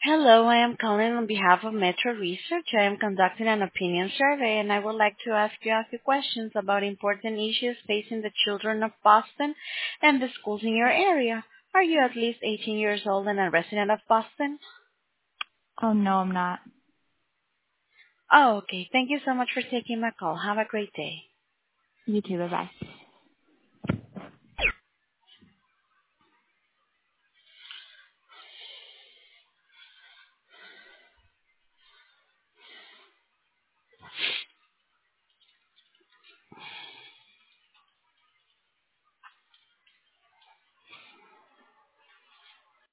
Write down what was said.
Hello, I am calling on behalf of Metro Research. I am conducting an opinion survey, and I would like to ask you a few questions about important issues facing the children of Boston and the schools in your area. Are you at least 18 years old and a resident of Boston? Oh, no, I'm not. Oh, okay. Thank you so much for taking my call. Have a great day. You too. Bye-bye.